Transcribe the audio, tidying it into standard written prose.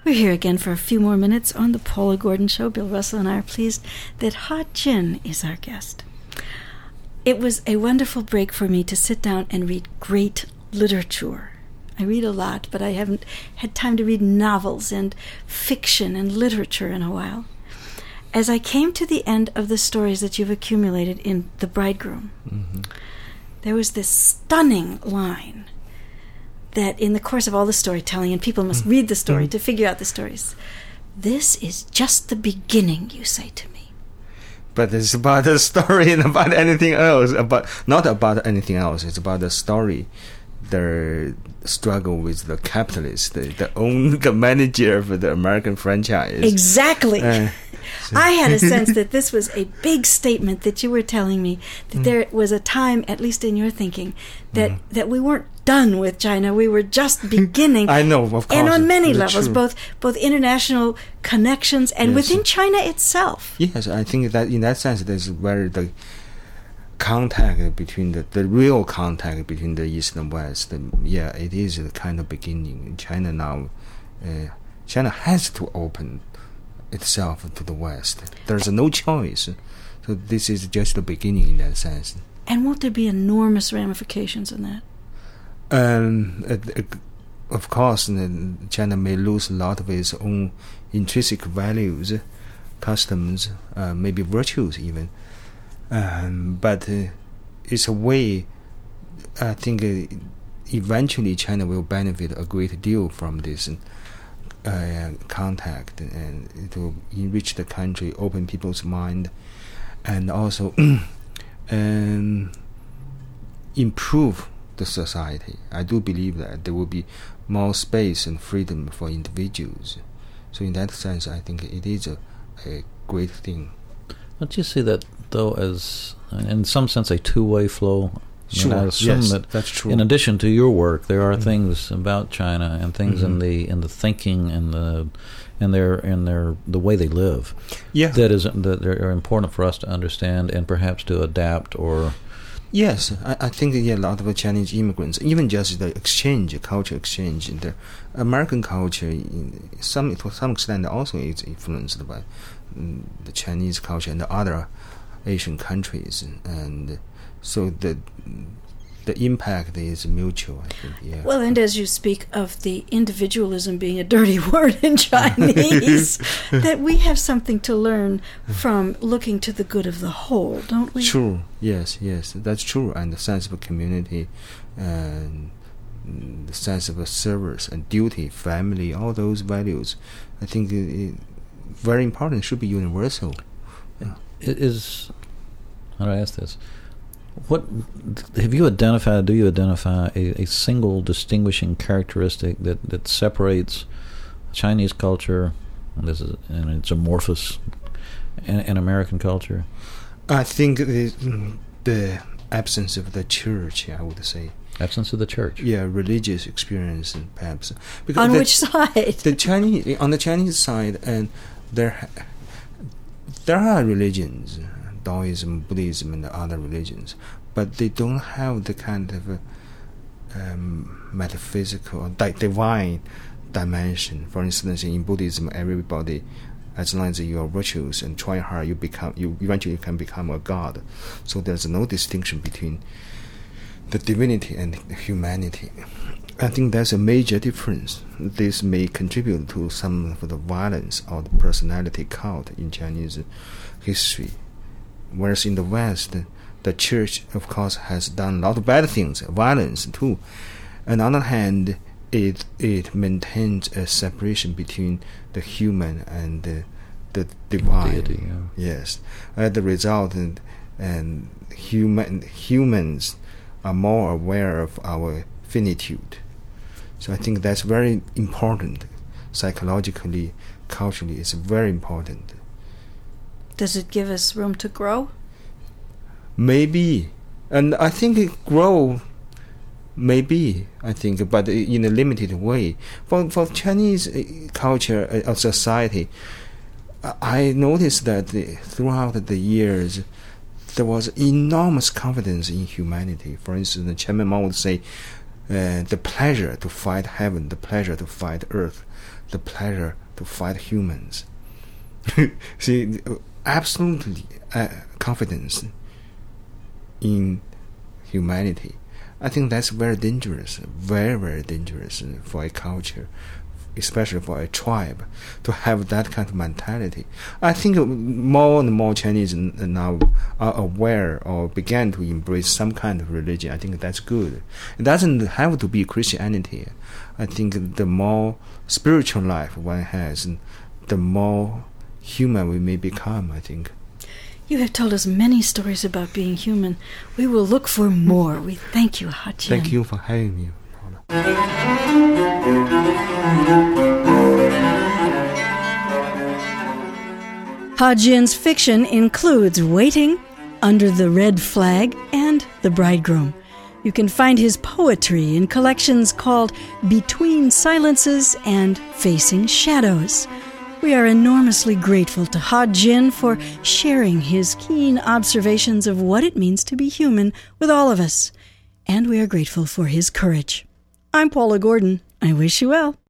We're here again for a few more minutes on the Paula Gordon Show. Bill Russell and I are pleased that Ha Jin is our guest. It was a wonderful break for me to sit down and read great literature. I read a lot, but I haven't had time to read novels and fiction and literature in a while. As I came to the end of the stories that you've accumulated in The Bridegroom, there was this stunning line that in the course of all the storytelling, and people must read the story to figure out the stories, this is just the beginning, you say to me. But it's about the story and about anything else. Not about anything else. It's about the story. The struggle with the capitalist, the manager of the American franchise. Exactly. I had a sense that this was a big statement that you were telling me, that there was a time, at least in your thinking, that we weren't done with China. We were just beginning. I know, of course. And on many levels, both international connections and within China itself. Yes, I think that in that sense, there's where the contact between the real contact between the East and West. It is the kind of beginning. China now, China has to open itself to the West. There's no choice. So this is just the beginning in that sense. And won't there be enormous ramifications in that? Of course, China may lose a lot of its own intrinsic values, customs, maybe virtues even. But it's a way, I think, eventually China will benefit a great deal from this contact, and it will enrich the country, open people's mind, and also improve the society. I do believe that there will be more space and freedom for individuals. So in that sense, I think it is a great thing. Don't you see that, though, as, in some sense, a two-way flow? Sure, I assume that's true. In addition to your work, there are things about China and things in the thinking and the way they live. Yeah. that are important for us to understand and perhaps to adapt or. Yes, I think a lot of Chinese immigrants, even just the culture exchange, the American culture, to some extent, also is influenced by the Chinese culture and the other Asian countries, and so the impact is mutual, I think. Yeah. Well, and as you speak of the individualism being a dirty word in Chinese, that we have something to learn from looking to the good of the whole, don't we? True. Yes, that's true. And the sense of community, and the sense of service and duty, family, all those values, I think very important, should be universal. It is. How do I ask this? What do you identify a single distinguishing characteristic that separates Chinese culture, and it's amorphous, and American culture? I think the absence of the church, I would say. Absence of the church? Yeah, religious experience, perhaps. Because on which side? On the Chinese side, and there are religions, Taoism, Buddhism, and other religions, but they don't have the kind of metaphysical, divine dimension. For instance, in Buddhism, everybody, as long as you are virtuous and try hard, you eventually can become a god. So there's no distinction between the divinity and humanity. I think that's a major difference. This may contribute to some of the violence or the personality cult in Chinese history. Whereas in the West, the church, of course, has done a lot of bad things, violence too. On the other hand, it maintains a separation between the human and the divine. Deity, yeah. Yes. As the result, and humans are more aware of our finitude. So I think that's very important. Psychologically, culturally, it's very important. Does it give us room to grow? Maybe. And I think it grow, maybe, I think, but in a limited way. For Chinese culture or society, I noticed that throughout the years, there was enormous confidence in humanity. For instance, Chairman Mao would say, the pleasure to fight heaven, the pleasure to fight earth. the pleasure to fight humans. See, absolutely confidence in humanity. I think that's very dangerous, very, very dangerous for a culture, especially for a tribe, to have that kind of mentality. I think more and more Chinese now are aware or began to embrace some kind of religion. I think that's good. It doesn't have to be Christianity. I think the more spiritual life one has, the more human we may become, I think. You have told us many stories about being human. We will look for more. We thank you, Ha-Jin. Thank you for having me, Paula. Ha-Jin's fiction includes Waiting, Under the Red Flag, and The Bridegroom. You can find his poetry in collections called Between Silences and Facing Shadows. We are enormously grateful to Ha-Jin for sharing his keen observations of what it means to be human with all of us. And we are grateful for his courage. I'm Paula Gordon. I wish you well.